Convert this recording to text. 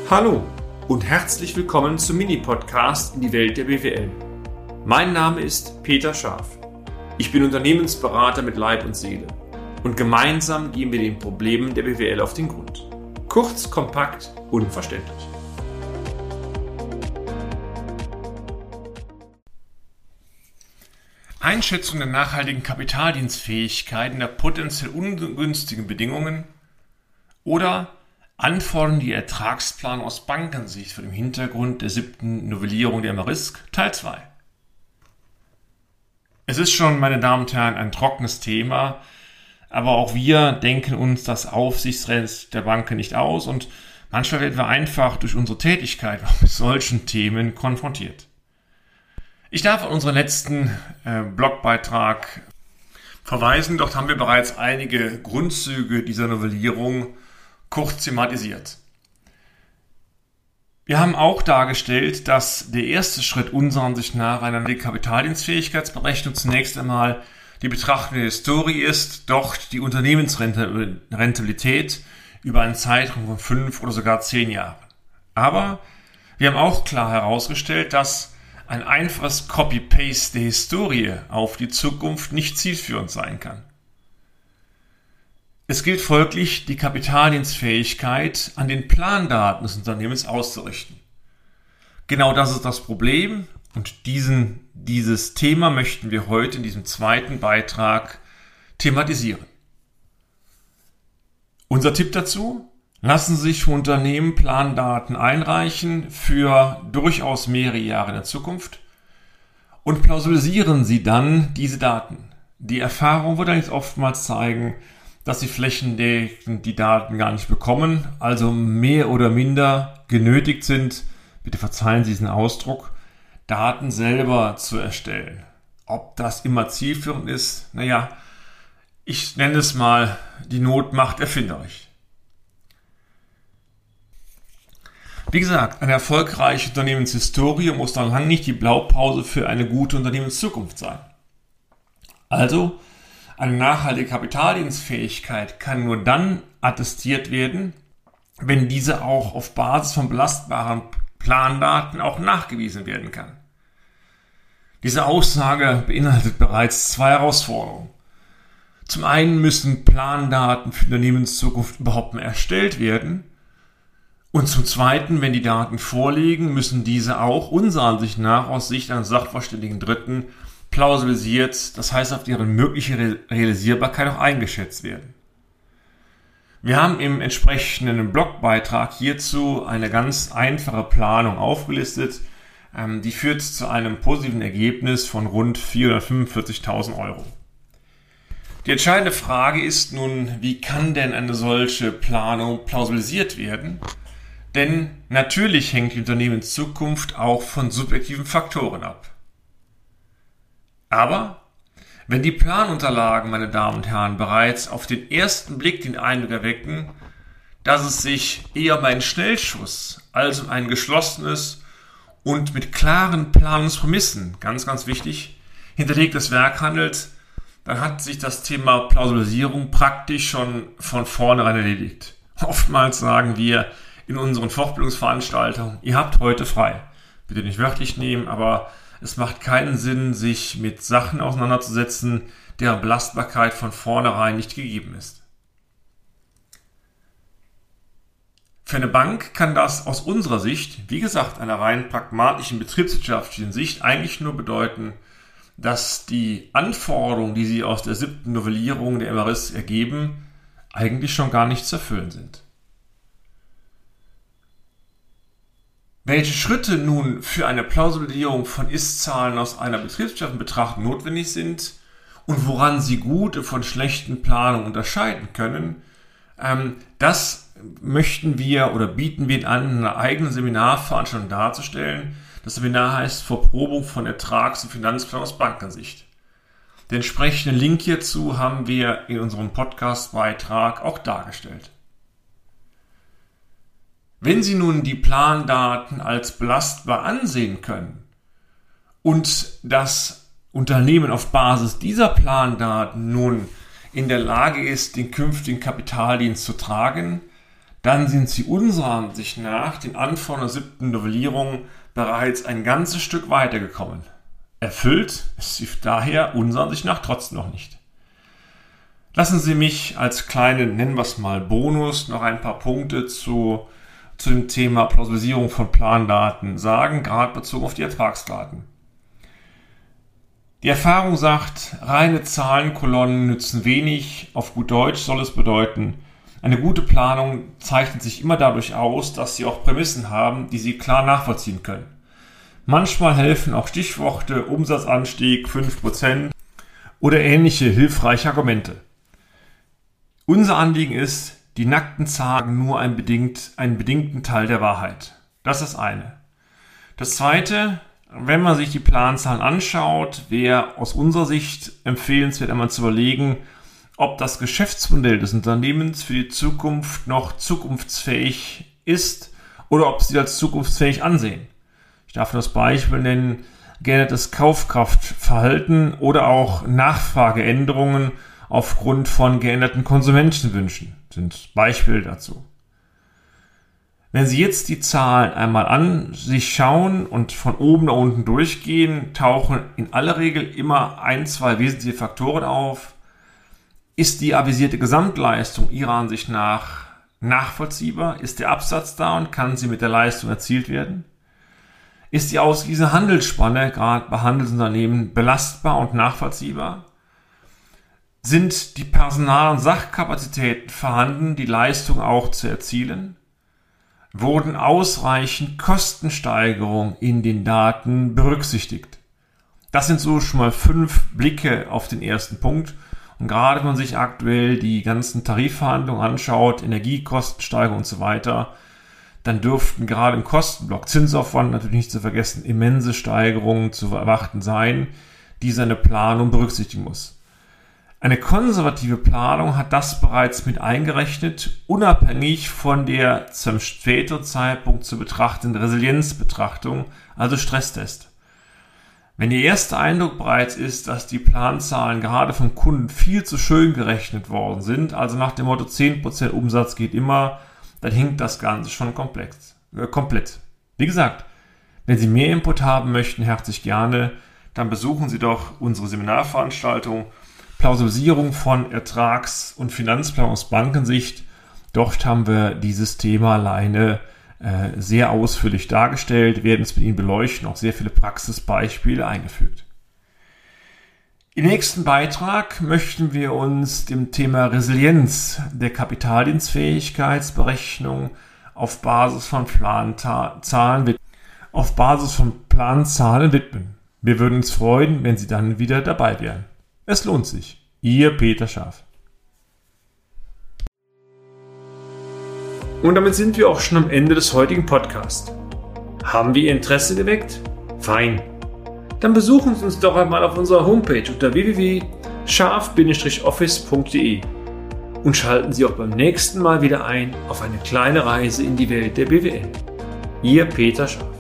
Hallo und herzlich willkommen zum Mini-Podcast in die Welt der BWL. Mein Name ist Peter Scharf. Ich bin Unternehmensberater mit Leib und Seele und gemeinsam gehen wir den Problemen der BWL auf den Grund. Kurz, kompakt, unverständlich. Einschätzung der nachhaltigen Kapitaldienstfähigkeit in der potenziell ungünstigen Bedingungen oder Anforderungen die Ertragsplanung aus Bankensicht vor dem Hintergrund der 7. Novellierung der MRISC, Teil 2. Es ist schon, meine Damen und Herren, ein trockenes Thema, aber auch wir denken uns das Aufsichtsrecht der Banken nicht aus und manchmal werden wir einfach durch unsere Tätigkeit auch mit solchen Themen konfrontiert. Ich darf auf unseren letzten Blogbeitrag verweisen, dort haben wir bereits einige Grundzüge dieser Novellierung kurz thematisiert. Wir haben auch dargestellt, dass der erste Schritt unserer Ansicht nach einer Kapitaldienstfähigkeitsberechnung zunächst einmal die Betrachtung der Historie ist, dort die Unternehmensrentabilität über einen Zeitraum von 5 oder sogar 10 Jahren. Aber wir haben auch klar herausgestellt, dass ein einfaches Copy-Paste der Historie auf die Zukunft nicht zielführend sein kann. Es gilt folglich, die Kapitaldienstfähigkeit an den Plandaten des Unternehmens auszurichten. Genau das ist das Problem und dieses Thema möchten wir heute in diesem zweiten Beitrag thematisieren. Unser Tipp dazu: Lassen Sie sich für Unternehmen Plandaten einreichen für durchaus mehrere Jahre in der Zukunft und plausibilisieren Sie dann diese Daten. Die Erfahrung wird allerdings oftmals zeigen, dass Sie flächendeckend die Daten gar nicht bekommen, also mehr oder minder genötigt sind, bitte verzeihen Sie diesen Ausdruck, Daten selber zu erstellen. Ob das immer zielführend ist, ich nenne es mal, die Not macht erfinderisch. Wie gesagt, eine erfolgreiche Unternehmenshistorie muss dann lang nicht die Blaupause für eine gute Unternehmenszukunft sein. Also, eine nachhaltige Kapitaldienstfähigkeit kann nur dann attestiert werden, wenn diese auch auf Basis von belastbaren Plandaten auch nachgewiesen werden kann. Diese Aussage beinhaltet bereits 2 Herausforderungen. Zum einen müssen Plandaten für die Unternehmenszukunft überhaupt mal erstellt werden und zum zweiten, wenn die Daten vorliegen, müssen diese auch unserer Ansicht nach aus Sicht eines sachverständigen Dritten plausibilisiert, das heißt auf deren mögliche Realisierbarkeit auch eingeschätzt werden. Wir haben im entsprechenden Blogbeitrag hierzu eine ganz einfache Planung aufgelistet, die führt zu einem positiven Ergebnis von rund 445.000 €. Die entscheidende Frage ist nun, wie kann denn eine solche Planung plausibilisiert werden? Denn natürlich hängt die Unternehmenszukunft auch von subjektiven Faktoren ab. Aber wenn die Planunterlagen, meine Damen und Herren, bereits auf den ersten Blick den Eindruck erwecken, dass es sich eher um einen Schnellschuss als um ein geschlossenes und mit klaren Planungsprämissen, ganz, ganz wichtig, hinterlegtes Werk handelt, dann hat sich das Thema Plausibilisierung praktisch schon von vornherein erledigt. Oftmals sagen wir in unseren Fortbildungsveranstaltungen, ihr habt heute frei. Bitte nicht wörtlich nehmen, aber es macht keinen Sinn, sich mit Sachen auseinanderzusetzen, deren Belastbarkeit von vornherein nicht gegeben ist. Für eine Bank kann das aus unserer Sicht, wie gesagt, einer rein pragmatischen betriebswirtschaftlichen Sicht, eigentlich nur bedeuten, dass die Anforderungen, die sie aus der 7. Novellierung der MRISC ergeben, eigentlich schon gar nicht zu erfüllen sind. Welche Schritte nun für eine Plausibilisierung von Ist-Zahlen aus einer betriebswirtschaftlichen Betrachtung notwendig sind und woran sie gute von schlechten Planungen unterscheiden können, das möchten wir oder bieten wir an, in einer eigenen Seminarveranstaltung darzustellen. Das Seminar heißt Verprobung von Ertrags- und Finanzplanung aus Bankensicht. Den entsprechenden Link hierzu haben wir in unserem Podcast-Beitrag auch dargestellt. Wenn Sie nun die Plandaten als belastbar ansehen können und das Unternehmen auf Basis dieser Plandaten nun in der Lage ist, den künftigen Kapitaldienst zu tragen, dann sind sie unserer Ansicht nach den Anforderungen der 7. Novellierung bereits ein ganzes Stück weitergekommen. Erfüllt ist sie daher unserer Ansicht nach trotzdem noch nicht. Lassen Sie mich als kleinen, nennen wir es mal, Bonus noch ein paar Punkte zu dem Thema Plausibilisierung von Plandaten sagen, gerade bezogen auf die Ertragsdaten. Die Erfahrung sagt, reine Zahlenkolonnen nützen wenig. Auf gut Deutsch soll es bedeuten, eine gute Planung zeichnet sich immer dadurch aus, dass Sie auch Prämissen haben, die Sie klar nachvollziehen können. Manchmal helfen auch Stichworte, Umsatzanstieg 5% oder ähnliche hilfreiche Argumente. Unser Anliegen ist, die nackten Zahlen nur einen bedingten Teil der Wahrheit. Das ist das eine. Das zweite, wenn man sich die Planzahlen anschaut, wäre aus unserer Sicht empfehlenswert, einmal zu überlegen, ob das Geschäftsmodell des Unternehmens für die Zukunft noch zukunftsfähig ist oder ob sie als zukunftsfähig ansehen. Ich darf das Beispiel nennen, geändertes Kaufkraftverhalten oder auch Nachfrageänderungen aufgrund von geänderten Konsumentenwünschen sind Beispiele dazu. Wenn Sie jetzt die Zahlen einmal an sich schauen und von oben nach unten durchgehen, tauchen in aller Regel immer 1-2 wesentliche Faktoren auf. Ist die avisierte Gesamtleistung Ihrer Ansicht nach nachvollziehbar? Ist der Absatz da und kann sie mit der Leistung erzielt werden? Ist die ausgewiesene Handelsspanne, gerade bei Handelsunternehmen, belastbar und nachvollziehbar? Sind die Personal- und Sachkapazitäten vorhanden, die Leistung auch zu erzielen? Wurden ausreichend Kostensteigerungen in den Daten berücksichtigt? Das sind so schon mal 5 Blicke auf den ersten Punkt. Und gerade wenn man sich aktuell die ganzen Tarifverhandlungen anschaut, Energiekostensteigerung und so weiter, dann dürften gerade im Kostenblock, Zinsaufwand natürlich nicht zu vergessen, immense Steigerungen zu erwarten sein, die seine Planung berücksichtigen muss. Eine konservative Planung hat das bereits mit eingerechnet, unabhängig von der zum späteren Zeitpunkt zu betrachtenden Resilienzbetrachtung, also Stresstest. Wenn Ihr erster Eindruck bereits ist, dass die Planzahlen gerade vom Kunden viel zu schön gerechnet worden sind, also nach dem Motto 10% Umsatz geht immer, dann hinkt das Ganze schon komplett. Wie gesagt, wenn Sie mehr Input haben möchten, herzlich gerne, dann besuchen Sie doch unsere Seminarveranstaltung Plausibilisierung von Ertrags- und Finanzplanung aus Bankensicht. Dort haben wir dieses Thema alleine sehr ausführlich dargestellt, werden es mit Ihnen beleuchten, auch sehr viele Praxisbeispiele eingefügt. Im nächsten Beitrag möchten wir uns dem Thema Resilienz der Kapitaldienstfähigkeitsberechnung auf Basis von Planzahlen widmen. Wir würden uns freuen, wenn Sie dann wieder dabei wären. Es lohnt sich. Ihr Peter Scharf. Und damit sind wir auch schon am Ende des heutigen Podcasts. Haben wir Ihr Interesse geweckt? Fein. Dann besuchen Sie uns doch einmal auf unserer Homepage unter www.scharf-office.de und schalten Sie auch beim nächsten Mal wieder ein auf eine kleine Reise in die Welt der BWL. Ihr Peter Scharf.